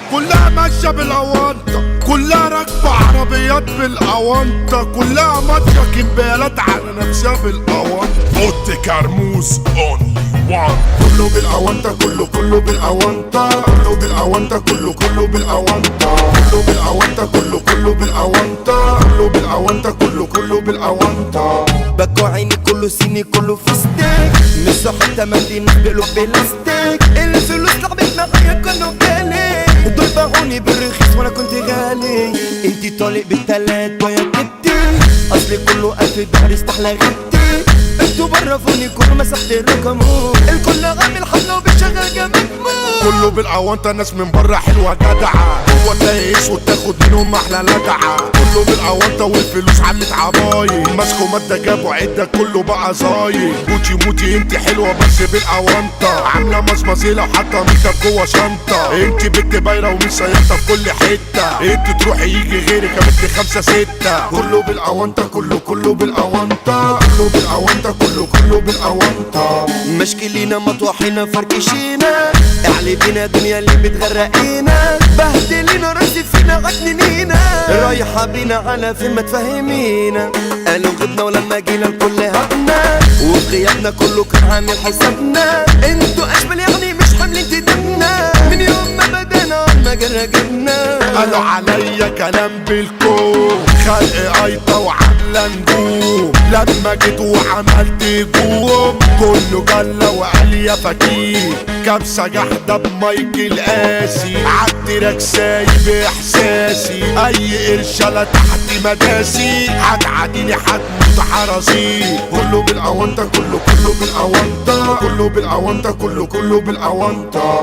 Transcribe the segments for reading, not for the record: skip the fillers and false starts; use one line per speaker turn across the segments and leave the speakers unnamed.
كلها ماشية بالأونطة، كلها راكبة عربيات بالأونطة، كلها ماشية كمبيالات على نفسها بالأونطة.
اوتي كرموز اونلي وان.
كله بالأونطة، كله بالأونطة، كله بالأونطة، كله بالأونطة، كله بالأونطة، كله بالأونطة، كله بالأونطة، كله بالأونطة.
بكوا عيني كله سيني كله فستك، مش حتى مدينة بقلوب بلاستيك. الفلوس لعبت معايا كانوا بالي، دول باعوني بالرخيص وانا كنت غالي. انتي طالق بالتلات ويا كتي، اصلي كله قلب ضهري استحلى غتي. انتوا برفوني كله مسحت الرقم، الكل عامل حملة وبيشغل جامد موت.
كله بالأونطة، ناس من بره حلوة جدعة، هو تلاقي اسود تاخد منهم احلى لدعة. كله بالأونطة والفلوس عمت عباية، ماسكوا مادة جابوا عدة كله بقى زايد. موتي انت حلوة بس بالأونطة، عاملة مزمزيلة وحاطة ميك اب جوه شنطة. انت بنت بايرة ومش سيطة في كل حتة، انت تروحي يجي غيرك يا بنت 5 6. كله بالأونطة، كله بالأونطة، كله بالأونطة، كله بالأونطة.
مشكلينا مطوحينا فركشينا، اعلي بينا دنيا اللي بتغرقينا. بهدلينا راسي فينا عجنينا، رايحة بينا على فين ما تفهمينا. قالوا غبنا ولما جينا الكل هبنا، وغيابنا كله كان عامل حسابنا. انتوا اشبال يعني مش حاملين دمنا، من يوم ما بدانا ما جرجبنا.
قالوا عليا كلام بالكون، خلق قايطة وعاملة نجوم. لما جيت وعملت جوم، كله جلة وقال يا فكيك. كبسة جحدة بمايكل قاسي، عالتراك سايب احساسي. اي قرشالة تحت مداسي، هتعاديني هتموت حراسي. كله بالأونطة، كله بالأونطة، كله بالأونطة، كله بالأونطة.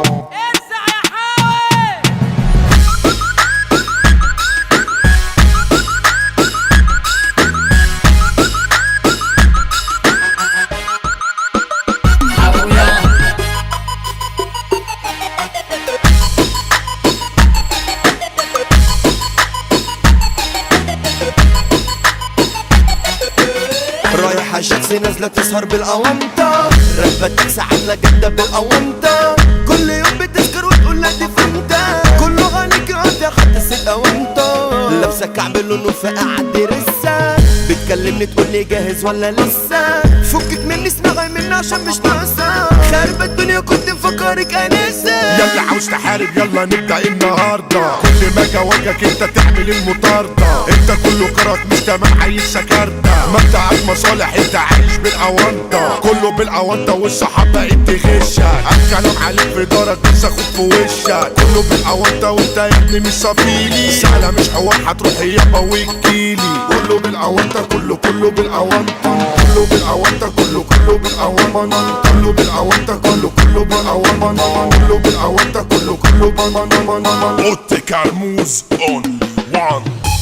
رايحة شخصي نازلة تسهر بالأونطة، راكبة تاكسي عاملة جدة بالأونطة. كل يوم بتسكر وتقول لا دي فانتا، كله عليك قاطع حتى الست أونطة. لابسة كعب لونه فاقع عدي رسة، بتكلمني تقولي جاهز ولا لسه. فكك مني اسمعي مني عشان مش ناقصة، خاربة الدنيا كنت مفكرك أنسة.
يلا عاوز تحارب يلا نبدأ النهاردة، كل ما جواجك انت تعمل المطاردة. انت كله كرك مش تمام عايز سكرتة، مبدأك مصالح انت عايش بالأونطة. كله بالأونطة والصحاب بقت تغشك، الكلام عليك في دارك بس اخد في وشك. كله بالأونطة وانت يا ابني مش صفيلي، سهلة مش حوار هتروحي يابا وتجيلي. كله بالأونطة، كله بالأونطة، كله بالأونطة، كله بالأونطة، كله بالأونطة، كله بالأونطة، كله بالأونطة، كله بالأونطة.
اوتي كرموز اونلي وان.